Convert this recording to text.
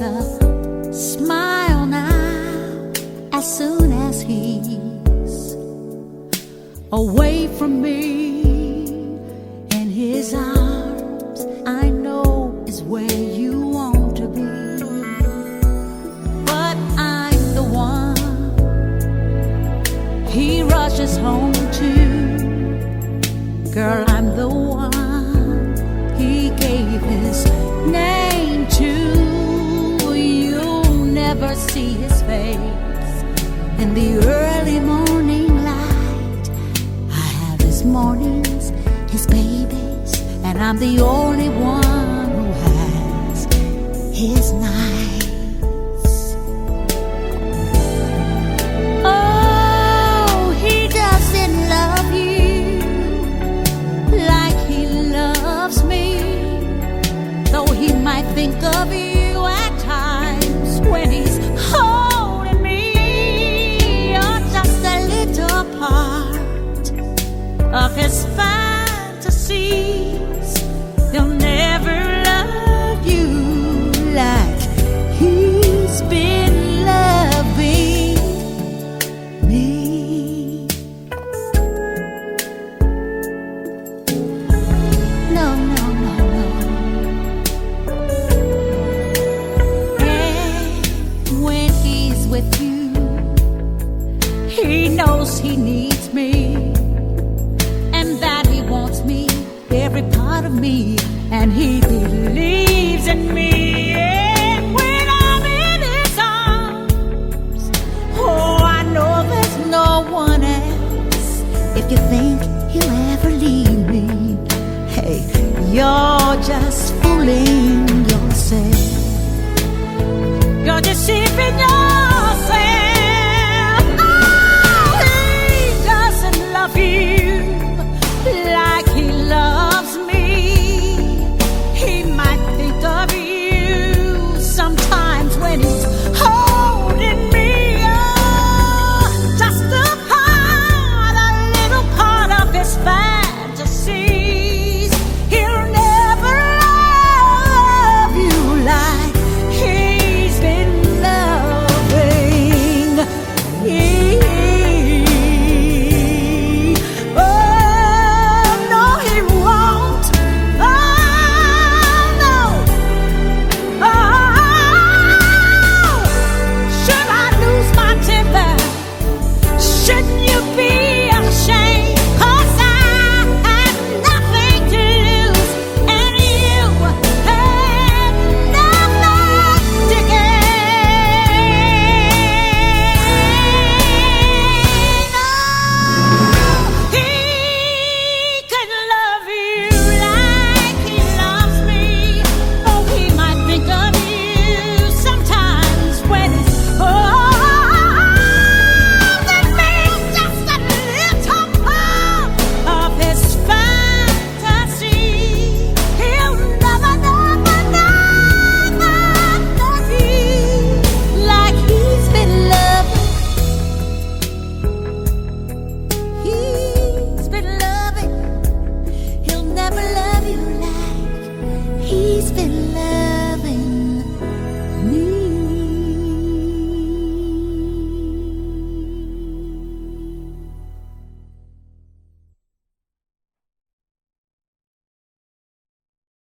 a smile now as soon as he's away from me. In his arms, I know is where you want to be. But I'm the one he rushes home to. Girl, I'm the one he gave his name to. You'll never see his face in the early morning light. I have his mornings, his babies, and I'm the only one who has his nights. Oh, he doesn't love you like he loves me, though he might think of you at times when he's holding me. You're just a little part of his fantasies. He'll never love you like he's been loving me. No, no, no, no. And when he's with you, he knows he needs me, and that he wants me, every part of me, and he believes in me. And when I'm in his arms, oh, I know there's no one else. If you think he'll ever leave me, hey, you're just fooling yourself. You're deceiving yourself.